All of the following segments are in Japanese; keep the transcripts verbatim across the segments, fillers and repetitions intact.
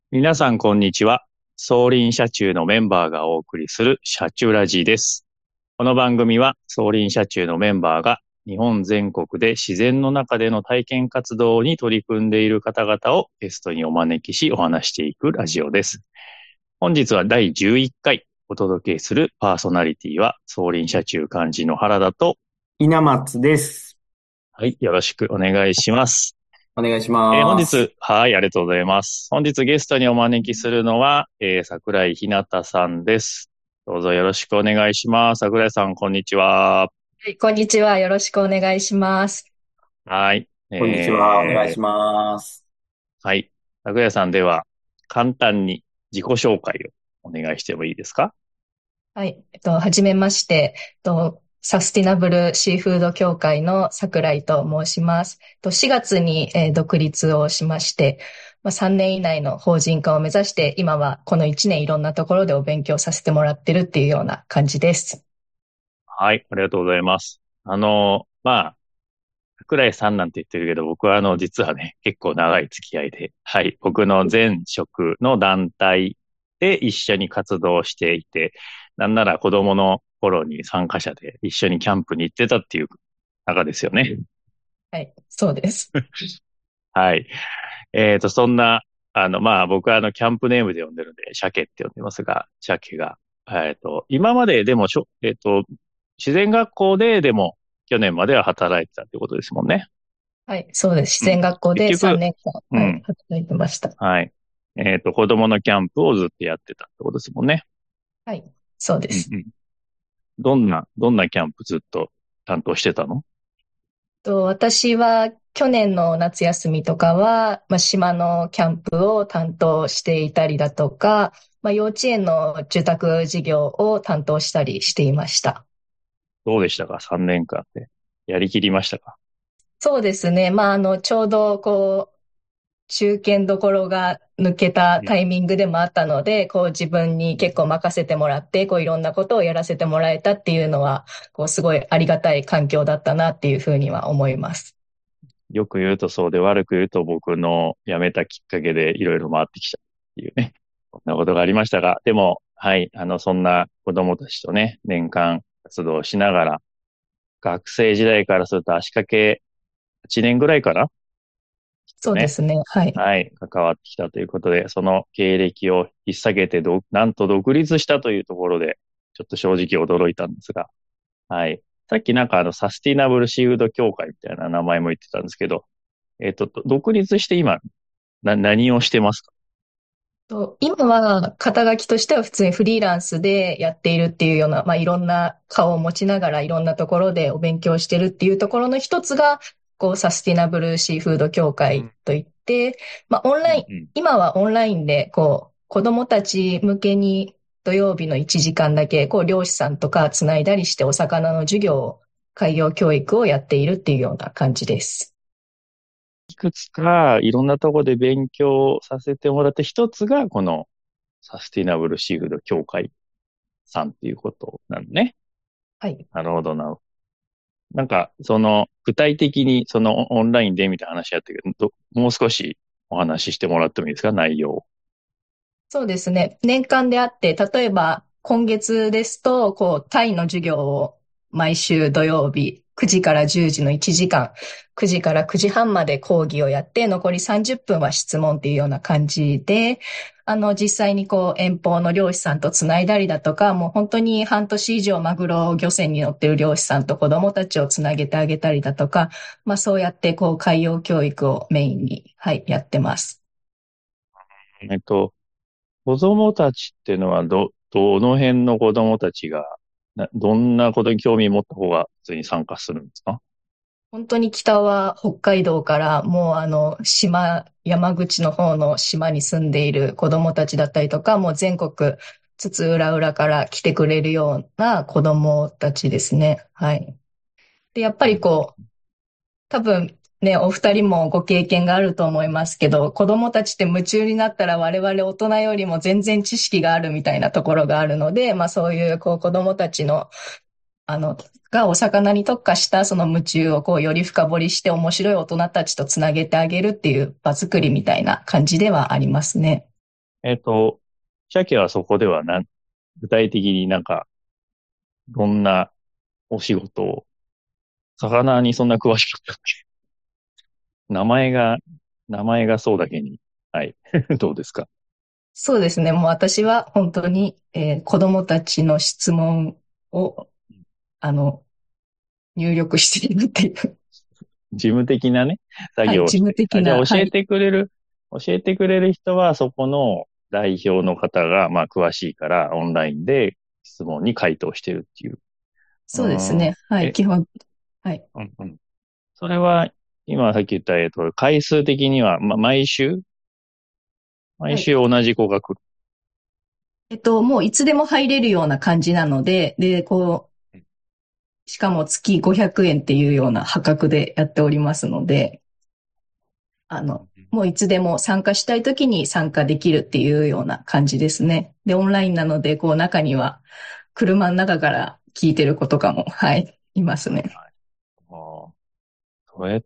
皆さん、こんにちは。送輪車中のメンバーがお送りする車中ラジです。この番組は送輪車中のメンバーが日本全国で自然の中での体験活動に取り組んでいる方々をゲストにお招きしお話していくラジオです。本日はだいじゅういっかいお届けするパーソナリティは送輪車中幹事の原田と、 稲松です。 はい、よろしくお願いします。 お願いしえー本ます。 日、はい、ありがとうございます。本日ゲストにお招きするのは、えー、桜井ひなたさんです。どうぞよろしくお願いします。桜井さん、こんにちは。 はい、こんにちは。よろしくお願いします。 はい。 こんにちは。お願いえー、 します。 はい。桜井さんでは、簡単に自己紹介をお願いしてもいいですか？ はい。えっと、はじめまして。えっと、サスティナブルシーフード協会の桜井と申します。えっと、しがつに、えー独立をしまして、まあ、さんねん以内の法人化を目指して、今はこのいちねんいろんなところでお勉強させてもらってるっていうような感じです。 はい、ありがとうございます。あの、まあ、桜井さんなんて言ってるけど、僕はあの、実はね、結構長い付き合いで、はい、僕の前職の団体で一緒に活動していて、なんなら子供の頃に参加者で一緒にキャンプに行ってたっていう中ですよね。 はい、そうです。 はい。えっと、そんな、あの、まあ、僕はあの、キャンプネームで呼んでるんで、鮭って呼んでますが、鮭が、えっと、今まででもしょ、えっと、自然学校ででも、去年までは働いてたってことですもんね。 はい、そうです。自うん。 然学校で3 結局、 年間、はい、 うん。 働いてました。 はい。えっと、子供のキャンプをずっとやってたってことですもんね。 はい、そうです。 うんうん。どんな、どんなキャンプずっと担当してたの？ と、私は去年の夏休みとかは、まあ、島のキャンプを担当していたりだとか、まあ、幼稚園の住宅事業を担当したりしていました。 どうでしたか？ さん 年間で。やりきりましたか？ そうですね。まあ、あの、ちょうどこう、中堅どころが抜けたうん。 タイミングでもあったので、こう自分に結構任せてもらって、こういろんなことをやらせてもらえたっていうのは、こうすごいありがたい環境だったなっていうふうには思います。 よく言うとそうで、悪く言うと僕の辞めたきっかけでいろいろ回ってきたっていうね、こんなことがありましたが、でも、はい、あの、そんな子供たちとね、年間活動しながら、学生時代からすると足掛けはちねんぐらいかなきっとね、 そうですね。はい。 はい、関わってきたということで、その経歴を引っ提げてど、なんと独立したというところで、ちょっと正直驚いたんですが、はい。さっきなんかあの、サスティナブルシーフード協会みたいな名前も言ってたんですけど、えっと、ど独立して今、な、何をしてますか？ と、今は肩書きとしては普通にフリーランスでやっているっていうような、まあ、いろんな顔を持ちながらいろんなところでお勉強してるっていうところの一つが、こう、サスティナブルシーフード協会うん、 といって、まあ、オンライン、 うん、うん。 今はオンラインで、こう、子供たち向けに土曜日のいちじかんだけ、こう、漁師さんとかつないだりしてお魚の授業を、海洋教育をやっているっていうような感じです。 いくつかいろんなところで勉強させてもらって、一つがこのサスティナブルシーフード協会さんっていうことなのね。 はい。 なるほどな。なんか、その、具体的にそのオンラインでみたいな話やったけど、どもう少しお話ししてもらってもいいですか？内容。 そうですね。年間であって、例えば今月ですと、こう、タイの授業を毎週土曜日、くじからじゅうじのいちじかん、くじからくじはんまで講義をやって、残りさんじゅっぷんは質問っていうような感じで、あの、実際にこう、遠方の漁師さんとつないだりだとか、もう本当に半年以上マグロ漁船に乗ってる漁師さんと子供たちをつなげてあげたりだとか、まあそうやってこう、海洋教育をメインに、はい、やってます。 えっと、子供たちっていうのはど、どの辺の子供たちが、などんなことに興味持った方が普通に参加するんですか？ 本当に北は北海道からもうあの島、山口の方の島に住んでいる子供たちだったりとか、もう全国津々浦々から来てくれるような子供たちですね。はい。で、やっぱうん。 りこう、多分ね、お二人もご経験があると思いますけど、子供たちって夢中になったら我々大人よりも全然知識があるみたいなところがあるので、まあそういうこう子供たちのあの、がお魚に特化したその夢中をこうより深掘りして面白い大人たちとつなげてあげるっていう場作りみたいな感じではありますね。 えっと、鮭はそこではなん、具体的になんか、どんなお仕事を、魚にそんな詳しくない。名前が、名前がそうだけに。はい。どうですか？ そうですね。もう私は本当に、えー子供たちの質問を、あの、入力しているっていう、 事務的なね、作はい、事務業をして。あ、じゃ的な、 あ教えはい。 てくれる、教えてくれる人はそこの代表の方が、まあ詳しいからオンラインで質問に回答してるっていう。うーん。 そうですね。はい、 え、 基本。はい。 うんうん。それは、今さっき言った、えっと、回数的には、ま、毎週毎はい。 週同じ子が来る。 えっと、もういつでも入れるような感じなので、で、こう、しかも月ごひゃくえんっていうような破格でやっておりますので、あの、もういつでも参加したい時に参加できるっていうような感じですね。で、オンラインなので、こう中には車の中から聞いてる子とかも、はい、いますね。 ああ、それって、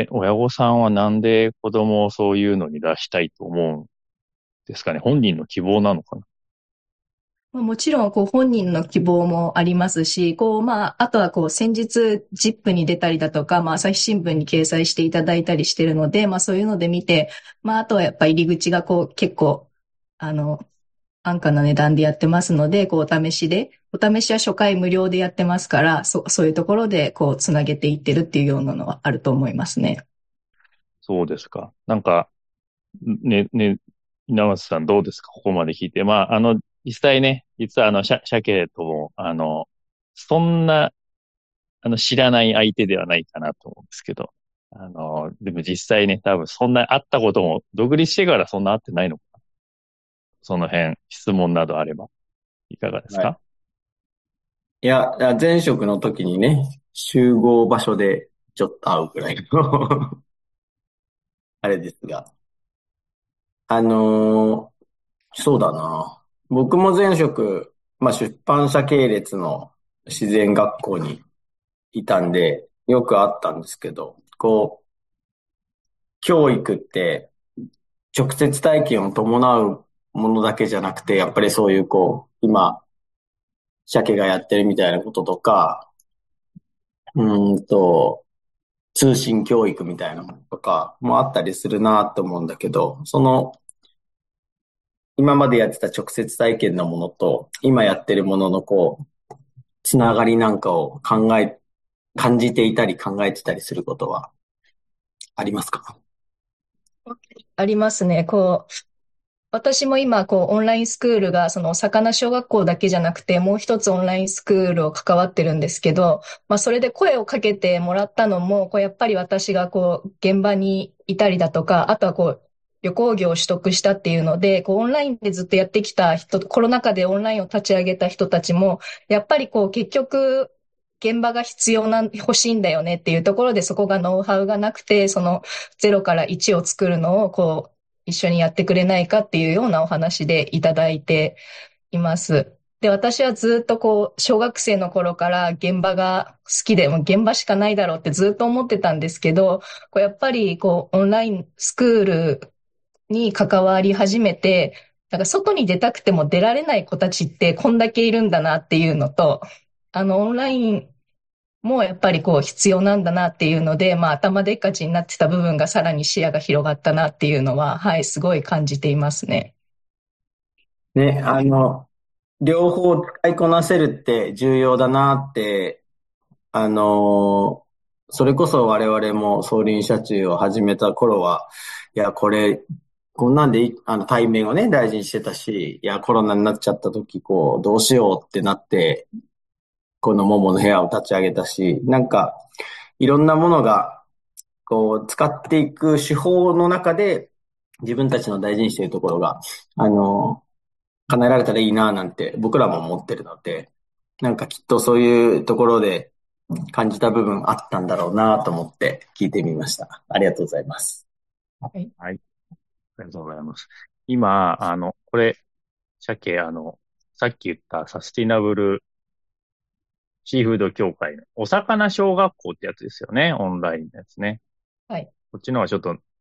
親御さんはなんで子供をそういうのに出したいと思うんですかね？本人の希望なのかな？ まあもちろん、こう、本人の希望もありますし、こう、まあ、あとは、こう、先日、ジップに出たりだとか、まあ、朝日新聞に掲載していただいたりしてるので、まあ、そういうので見て、まあ、あとはやっぱり入り口が、こう、結構、あの、安価な値段でやってますので、こう、お試しで、お試しは初回無料でやってますから、そ、そういうところで、こう、つなげていってるっていうようなのはあると思いますね。 そうですか。なんか、ね、ね、稲松さんどうですか？ここまで聞いて。まあ、あの、実際ね、実はあの、シャ、鮭とも、あの、そんな、あの、知らない相手ではないかなと思うんですけど、あの、でも実際ね、多分そんな会ったことも、独立してからそんな会ってないのかな。その辺、質問などあれば、いかがですはい。 か？ いや、いや前職の時にね、集合場所でちょっと会うくらいのあれですが。あのーそうだな。僕も前職、まあ出版社系列の自然学校にいたんで、よくあったんですけど、こう、教育って直接体験を伴うものだけじゃなくて、やっぱりそういうこう、今、鮭がやってるみたいなこととか、うーんと、通信教育みたいなものとかもあったりするなと思うんだけど、その、今までやってた直接体験のものと、今やってるもののこう、つながりなんかを考え、感じていたり考えてたりすることはありますか？ ありますね。こう、私も今、こう、オンラインスクールが、その、お魚小学校だけじゃなくて、もう一つオンラインスクールを関わってるんですけど、まあ、それで声をかけてもらったのも、こう、やっぱり私が、こう、現場にいたりだとか、あとは、こう、旅行業を取得したっていうので、こう、オンラインでずっとやってきた人、コロナ禍でオンラインを立ち上げた人たちも、やっぱり、こう、結局、現場が必要な、欲しいんだよねっていうところで、そこがノウハウがなくて、その、ゼロからいちを作るのを、こう、一緒にやってくれないかっていうようなお話でいただいています。で、私はずっとこう、小学生の頃から現場が好きで、もう現場しかないだろうってずっと思ってたんですけど、こうやっぱりこう、オンラインスクールに関わり始めて、なんか外に出たくても出られない子たちってこんだけいるんだなっていうのと、あの、オンラインもやっぱりこう必要なんだなっていうので、まあ頭でっかちになってた部分がさらに視野が広がったなっていうのは、はい、すごい感じていますね。 ね、あの、両方使いこなせるって重要だなって、あの、それこそ我々も送輪車中を始めた頃は、いや、これ、こんなんでいい、あの、対面をね、大事にしてたし、いや、コロナになっちゃった時、こう、どうしようってなって、このモモの部屋を立ち上げたし、なんか、いろんなものが、こう、使っていく手法の中で、自分たちの大事にしているところが、あの、叶えられたらいいななんて僕らも思ってるので、なんかきっとそういうところで感じた部分あったんだろうなと思って聞いてみました。ありがとうございます。 はい。 はい。ありがとうございます。今、あの、これ、鮭、あの、さっき言ったサスティナブルシーフード協会のお魚小学校ってやつですよね。オンラインのやつね。 はい。 こっちの方がちょっと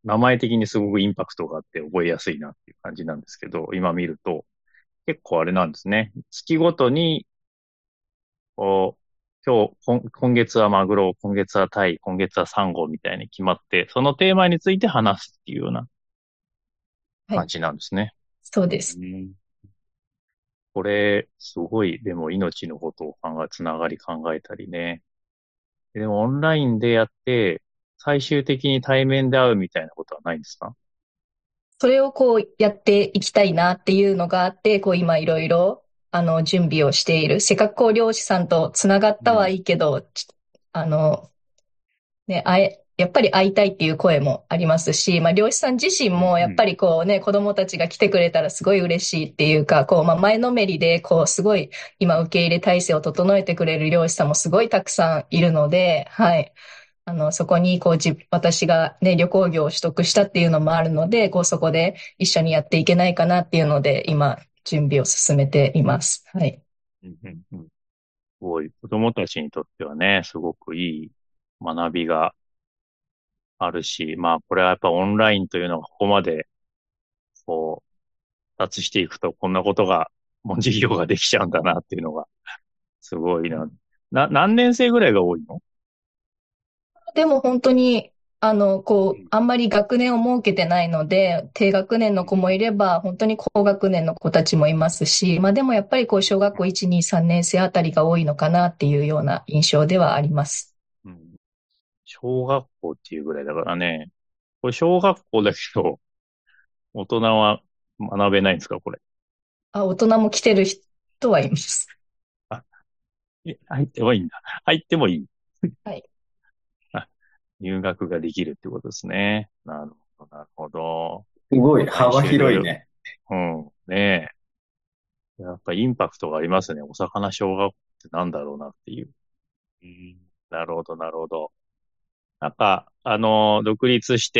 名前的にすごくインパクトがあって覚えやすいなっていう感じなんですけど、今見ると結構あれなんですね。月ごとに、こう、今日、今今月はマグロ、今月はタイ、今月はサンゴみたいに決まって、そのテーマについて話すっていうようなはい。 感じなんですね。 そうです。 うん、これ、すごい、でも命のことを考え、つながり考えたりね。でもオンラインでやって、最終的に対面で会うみたいなことはないんですか？ それをこうやっていきたいなっていうのがあって、こう今いろいろ、あの、準備をしている。せっかくこう漁師さんとつながったうん。 はいいけど、ちあの、ね、あえ、やっぱり会いたいっていう声もありますし、まあ、漁師さん自身うん。 もやっぱうん。 りこうね、子供たちが来てくれたらすごい嬉しいっていうか、こう、まあ、前のめりで、こう、すごい今受け入れ体制を整えてくれる漁師さんもすごいたくさんいるので、はい。あの、そこに、こう、じ、私がね、旅行業を取得したっていうのもあるので、こう、そこで一緒にやっていけないかなっていうので、今、準備を進めています。はい。 うん。うん。うん。すごい。子供たちにとってはね、すごくいい学びがあるし、まあ、これはやっぱオンラインというのがここまで、こう、達していくと、こんなことが、もう授業ができちゃうんだなっていうのが、すごいな。な、何年生ぐらいが多いの？ でも本当に、あの、こう、 うん。 あんまり学年を設けてないので、低学年の子もいれば、本当に高学年の子たちもいますし、まあでもやっぱりこう、小学校いち、に、さんねん生あたりが多いのかなっていうような印象ではあります。 うん。小学校っていうぐらいだからね。これ小学校だけど、大人は学べないんですか、これ？ あ、大人も来てる人はいます。 あ、え、入ってもいいんだ。入ってもいい。 はい。 あ、入学ができるってことですね。なるほど、なるほど。 すごい来幅週いろいろ、 広いね。 うん、ねえ。やっぱインパクトがありますね。お魚小学校ってなんだろうなっていう。うん、なるほど、なるほど。なんか、あの、独立して、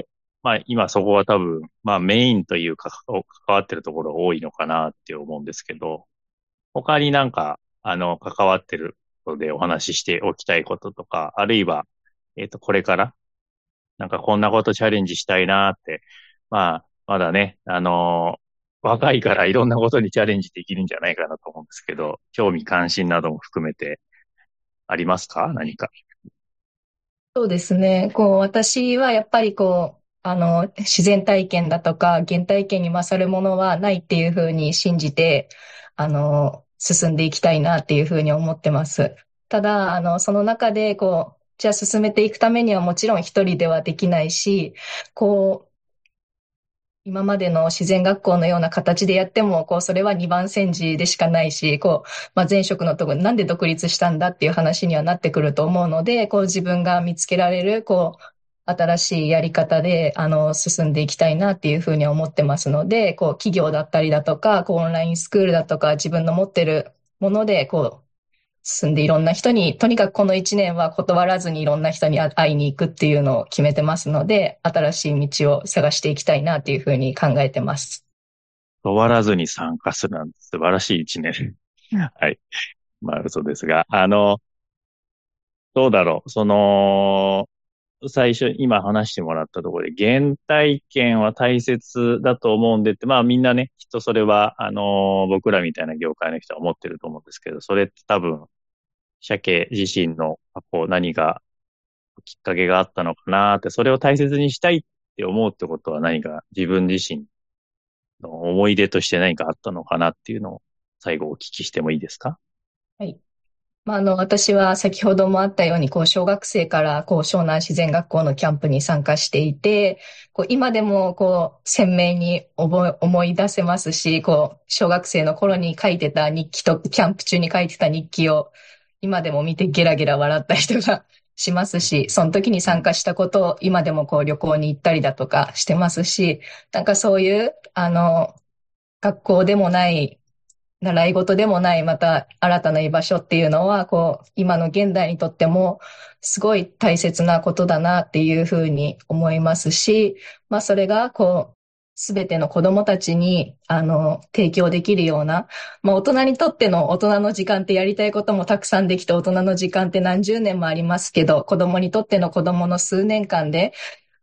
まあ今そこは多分、まあメインというか、関わってるところが多いのかなって思うんですけど、他になんか、あの、関わってることでお話ししておきたいこととか、あるいは、えっと、これから、なんかこんなことチャレンジしたいなって、まあ、まだね、あの若いからいろんなことにチャレンジできるんじゃないかなと思うんですけど、興味関心なども含めてありますか？何か。 そうですね。こう、私はやっぱりこう、あの、自然体験だとか、原体験に勝るものはないっていうふうに信じて、あの、進んでいきたいなっていうふうに思ってます。ただ、あの、その中で、こう、じゃあ進めていくためにはもちろん一人ではできないし、こう、今までの自然学校のような形でやっても、こう、それは二番煎じでしかないし、こう、まあ、前職のところなんで独立したんだっていう話にはなってくると思うので、こう、自分が見つけられる、こう、新しいやり方で、あの、進んでいきたいなっていうふうに思ってますので、こう、企業だったりだとか、こう、オンラインスクールだとか、自分の持ってるもので、こう、進んでいろんな人に、とにかくこの一年は断らずにいろんな人に会いに行くっていうのを決めてますので、新しい道を探していきたいなっていうふうに考えてます。 変わらずに参加するなんて素晴らしい一年。はい。まあ嘘ですが、あの、どうだろう。その、最初、今話してもらったところで、原体験は大切だと思うんでって、まあみんなね、きっとそれは、あの、僕らみたいな業界の人は思ってると思うんですけど、それって多分、鮭自身の過去何がきっかけがあったのかなって、それを大切にしたいって思うってことは何か自分自身の思い出として何かあったのかなっていうのを最後お聞きしてもいいですか？ はい。まあ、あの、私は先ほどもあったように、こう、小学生から、こう、湘南自然学校のキャンプに参加していて、こう、今でも、こう、鮮明に覚え、思い出せますし、こう、小学生の頃に書いてた日記と、キャンプ中に書いてた日記を、今でも見てゲラゲラ笑ったりとかしますし、その時にうん。 参加したことを、今でもこう、旅行に行ったりだとかしてますし、なんかそういう、あの、学校でもない、習い事でもない、また新たな居場所っていうのは、こう、今の現代にとっても、すごい大切なことだなっていうふうに思いますし、まあそれが、こう、すべての子供たちに、あの、提供できるような、まあ大人にとっての大人の時間ってやりたいこともたくさんできて、大人の時間って何十年もありますけど、子供にとっての子供の数年間で、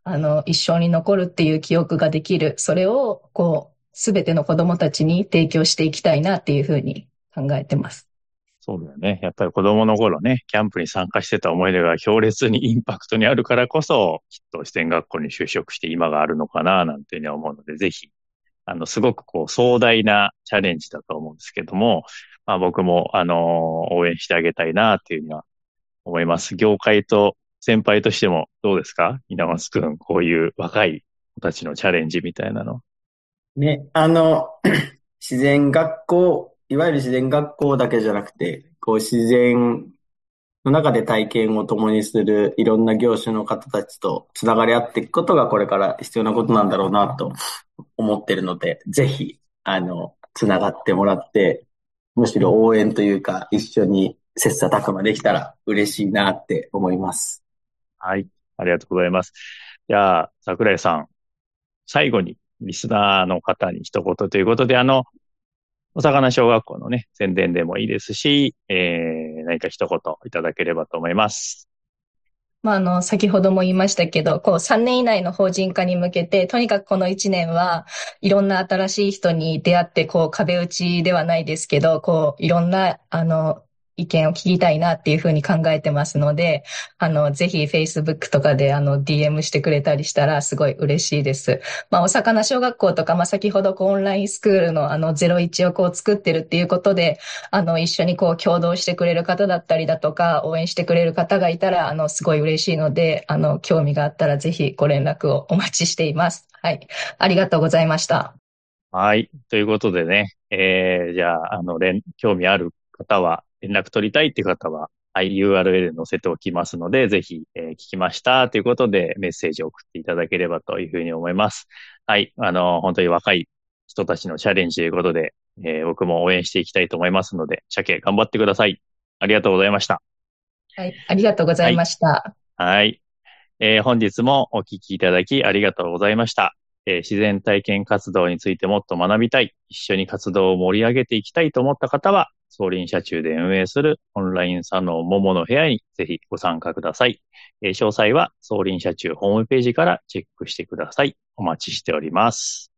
あの、一生に残るっていう記憶ができる。それを、こう、すべての子供たちに提供していきたいなっていうふうに考えてます。 そうだよね。やっぱり子供の頃ね、キャンプに参加してた思い出が強烈にインパクトにあるからこそ、きっと自然学校に就職して今があるのかな、なんていうふうに思うので、ぜひ、あの、すごくこう壮大なチャレンジだと思うんですけども、まあ僕も、あの応援してあげたいな、っていうふうには思います。業界と先輩としてもどうですか稲松くん、こういう若い子たちのチャレンジみたいなの。 ね、あの、自然学校、いわゆる自然学校だけじゃなくて、こう自然の中で体験を共にするいろんな業種の方たちとつながり合っていくことがこれから必要なことなんだろうなと思ってるので、ぜひ、あの、つながってもらって、むしろ応援というか、一緒に切磋琢磨できたら嬉しいなって思います。 はい。ありがとうございます。じゃあ、桜井さん、最後にリスナーの方に一言ということで、あの、お魚小学校のね、宣伝でもいいですし、えー、何か一言いただければと思います。 まあ、あの、先ほども言いましたけど、こう、さんねん以内の法人化に向けて、とにかくこのいちねんはいろんな新しい人に出会って、こう、壁打ちではないですけど、こう、いろんな、あの、意見を聞きたいなっていうふうに考えてますので、あの、ぜひ Facebook とかであの ディーエム してくれたりしたらすごい嬉しいです。まあ、お魚小学校とか、まあ、先ほどこうオンラインスクールのあのゼロイチをこう作ってるっていうことで、あの、一緒にこう共同してくれる方だったりだとか、応援してくれる方がいたら、あの、すごい嬉しいので、あの、興味があったらぜひご連絡をお待ちしています。はい。ありがとうございました。 はい。ということでね、えー、じゃあ、あの、連、興味ある方は、連絡取りたいっていう方は、はい、ユーアールエル 載せておきますので、ぜひ、えー聞きましたということで、メッセージを送っていただければというふうに思います。はい。あの、本当に若い人たちのチャレンジということで、えー僕も応援していきたいと思いますので、鮭頑張ってください。ありがとうございました。 はい。ありがとうございはい。 ました。 はい。えー本日もお聞きいただきありがとうございました。えー自然体験活動についてもっと学びたい、一緒に活動を盛り上げていきたいと思った方は、総林社中で運営するオンラインサロン桃の部屋にぜひご参加ください。えー詳細は総林社中ホームページからチェックしてください。お待ちしております。